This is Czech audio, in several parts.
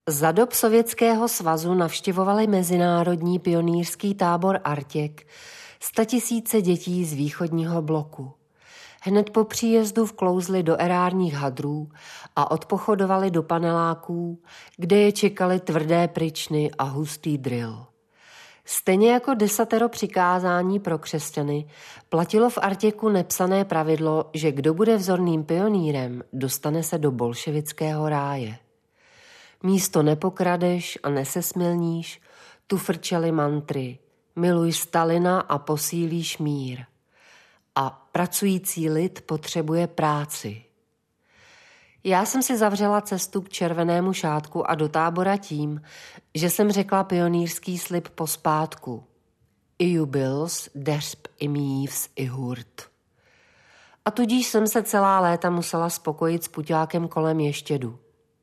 Za dob Sovětského svazu navštěvovali mezinárodní pionýrský tábor Artěk 100 000 dětí z východního bloku. Hned po příjezdu vklouzli do erárních hadrů a odpochodovali do paneláků, kde je čekaly tvrdé pryčny a hustý drill. Stejně jako 10 přikázání pro křesťany, platilo v Artěku nepsané pravidlo, že kdo bude vzorným pionýrem, dostane se do bolševického ráje. Místo nepokradeš a nesesmilníš, tu frčely mantry, miluj Stalina a posílíš mír. A pracující lid potřebuje práci. Já jsem si zavřela cestu k Červenému šátku a do tábora tím, že jsem řekla pionýrský slib pospátku. I byls, dersp i mívs i hurt. A tudíž jsem se celá léta musela spokojit s puťákem kolem Ještědu.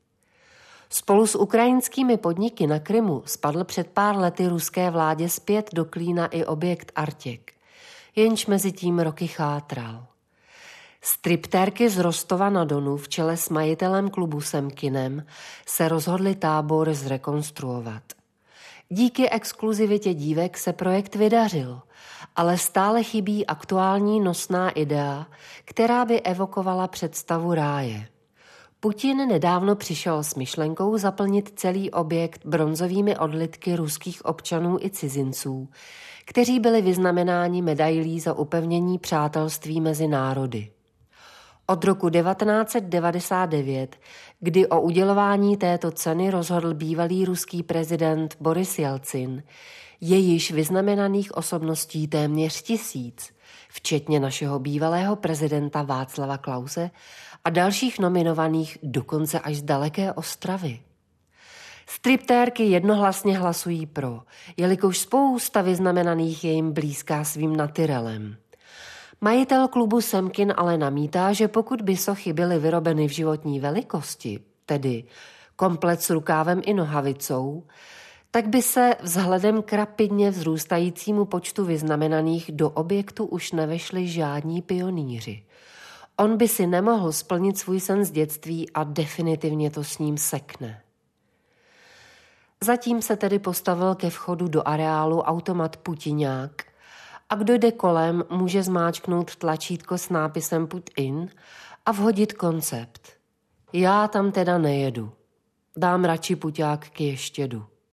Spolu s ukrajinskými podniky na Krymu spadl před pár lety ruské vládě zpět do klína i objekt Artěk, jenž mezi tím roky chátral. Striptérky z Rostova na Donu v čele s majitelem klubu Semkinem se rozhodli tábor zrekonstruovat. Díky exkluzivitě dívek se projekt vydařil, ale stále chybí aktuální nosná idea, která by evokovala představu ráje. Putin nedávno přišel s myšlenkou zaplnit celý objekt bronzovými odlitky ruských občanů i cizinců, kteří byli vyznamenáni medailí za upevnění přátelství mezi národy. Od roku 1999, kdy o udělování této ceny rozhodl bývalý ruský prezident Boris Jelcin, je již vyznamenaných osobností téměř 1000, včetně našeho bývalého prezidenta Václava Klause a dalších nominovaných dokonce až z daleké Ostravy. Striptérky jednohlasně hlasují pro, jelikož spousta vyznamenaných je jim blízká svým natyrelem. Majitel klubu Semkin ale namítá, že pokud by sochy byly vyrobeny v životní velikosti, tedy komplet s rukávem i nohavicou, tak by se vzhledem k rapidně vzrůstajícímu počtu vyznamenaných do objektu už nevešli žádní pionýři. On by si nemohl splnit svůj sen z dětství a definitivně to s ním sekne. Zatím se tedy postavil ke vchodu do areálu automat Putiňák a kdo jde kolem, může zmáčknout tlačítko s nápisem Put in a vhodit koncept. Já tam teda nejedu. Dám radši puťák k Ještědu.